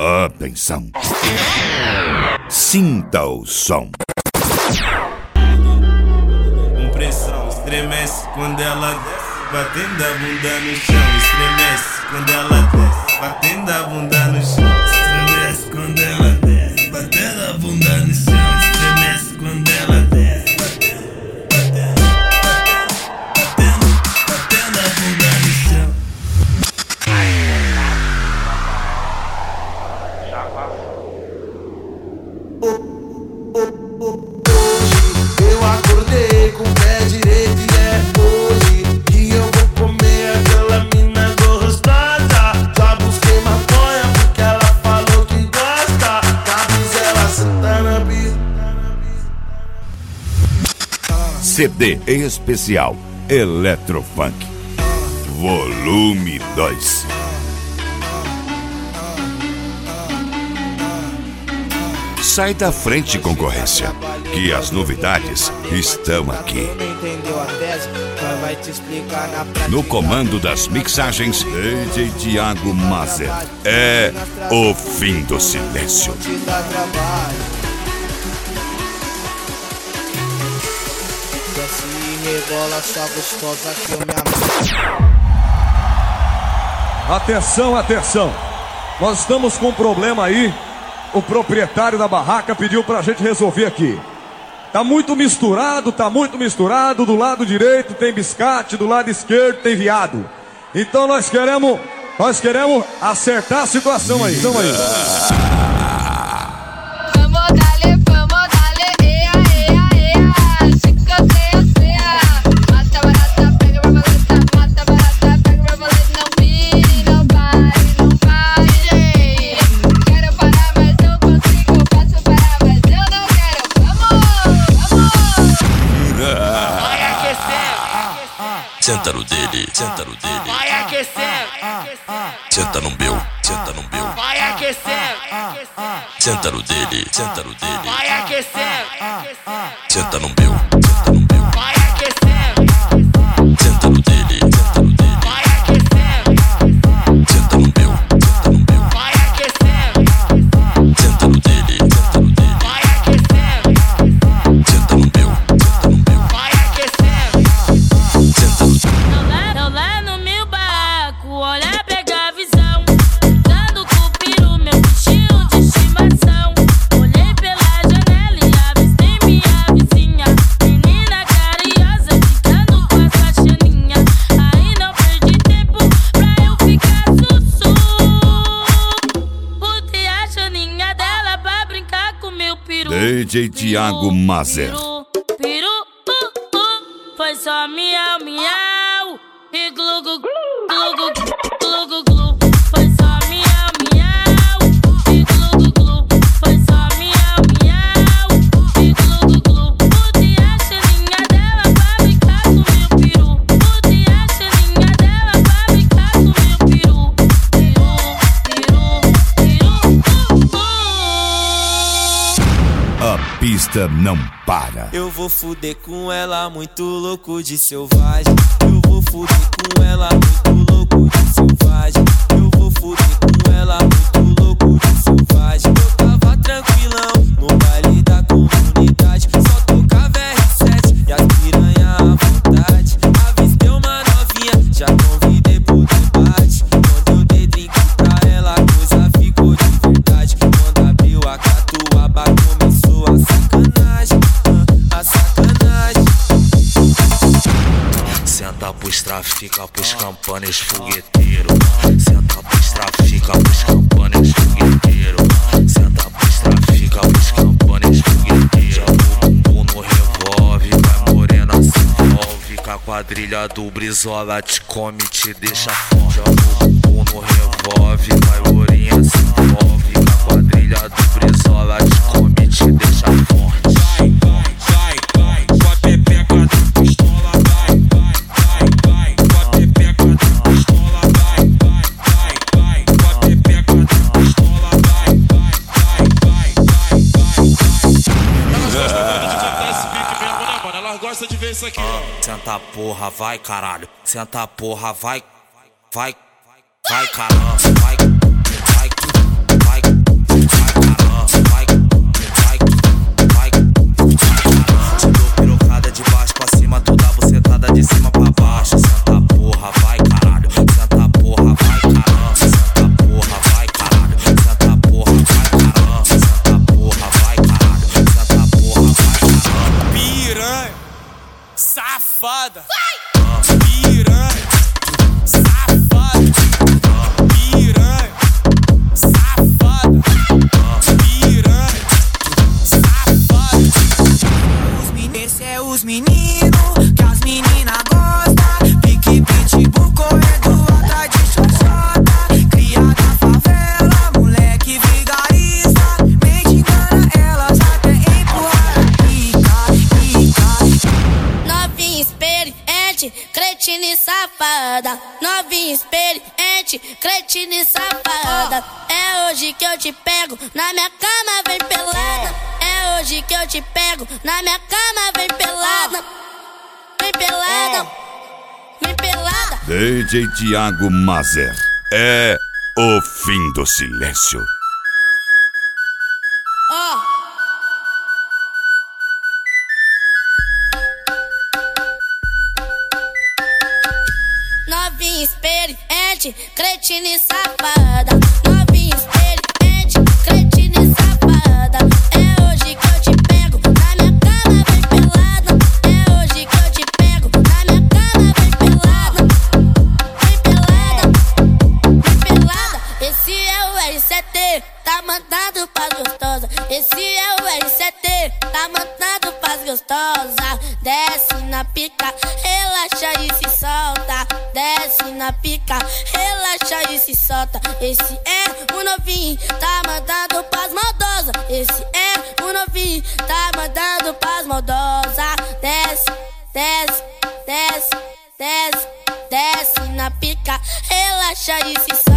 Atenção. Sinta o som. Pressão estremece quando ela desce, batendo a bunda no chão. Estremece quando ela desce, batendo a bunda no chão. Estremece quando ela desce, batendo a bunda no chão. Estremece quando ela desce, batendo a bunda no chão. Eu acordei com o pé direito e é hoje que eu vou comer aquela mina gostosa. Já busquei maconha porque ela falou que gosta. Cabis ela senta na pista. CD especial Eletrofunk Volume 2. Sai da frente, concorrência, que as novidades estão aqui. No comando das mixagens, DJ Thiago Mazer. É o fim do silêncio. Atenção, atenção. Nós estamos com um problema aí. O proprietário da barraca pediu pra gente resolver aqui. Tá muito misturado. Do lado direito tem biscate, do lado esquerdo tem viado. Então nós queremos acertar a situação aí. Então aí. Senta no dele, senta no dele. Vai aquecendo. Senta no meu, senta no meu. Vai aquecendo. Senta no dele, senta no dele. Vai aquecendo. Senta no meu, senta no meu. Vai aquecendo. Senta no dele, senta no dele. Vai aquecendo. Senta no meu, senta no meu. Vai aquecendo. Senta no dele, senta no dele. Vai aquecendo. Senta no meu, senta no meu. Vai aquecendo. Senta no Não lá no meu barraco, olha, pega a visão. Dando com o peru, meu bichinho de estimação. Olhei pela janela e avistei minha vizinha. Menina carinhosa, ficando com essa chaninha. Aí não perdi tempo pra eu ficar sussu. Botei a chaninha dela pra brincar com meu peru. DJ Thiago Mazer. Peru, foi só miau, miau. E glu, glu, glu, glu, glu, glu, glu. Foi só miau, miau. E glu, glu, glu. Foi só miau, miau. E glu, glu, glu. Botei a chaninha dela pra brincar com meu peru. Botei a chaninha dela pra brincar com meu peru. Peru, peru, peru. A pista não para. Eu vou fuder com ela, muito louco de selvagem. Eu vou fuder com ela, muito louco de selvagem. Eu vou fuder com ela, muito louco de selvagem. Eu tava tranquilão no baile da comunidade. Só tocava R7 e as piranha à vontade. Avistei uma novinha, já convidei pro debate. Quando eu dei drink pra ela, a coisa ficou de verdade. Quando abriu a catuaba, começou a sacanagem. A sacanagem. Senta pros trafica, pros campanhas fogueteiro. Senta pros trafica, pros campanhas fogueteiro. Senta pros trafica, pros campanhas fogueteiro. Joga o bumbum no revólver, vai morena se envolve. Com a quadrilha do Brizola te come, te deixa fome. Joga o bumbum no revólver, vai morena se envolve. Com a quadrilha do Brizola te come, te deixa forte. Vai, com a pepeca da pistola, vai, com a pepeca da pistola, vai, com a pepeca da pistola, vai. Ela gosta de ver isso aqui, ó. Senta porra, vai caralho. Senta porra, vai caramba, vai. Novinha experiente, cretina e safada. É hoje que eu te pego, na minha cama vem pelada. É hoje que eu te pego, na minha cama vem pelada. Vem pelada, vem pelada. DJ Thiago Mazer. É o fim do silêncio. Novinha experiente, cretina e safada. Novinha experiente, cretina e safada. É hoje que eu te pego, na minha cama vem pelada. É hoje que eu te pego, na minha cama vem pelada. Vem pelada, vem pelada. Esse é o R7, tá mandando pras gostosa. Esse é o R7, tá mandando pras gostosa. Desce na pica, relaxa e se solta. Desce na pica, relaxa e se solta. Esse é o novinho, tá mandando pras maldosa. Esse é o novinho, tá mandando pras maldosa. Desce, desce, desce, desce, desce na pica, relaxa e se solta.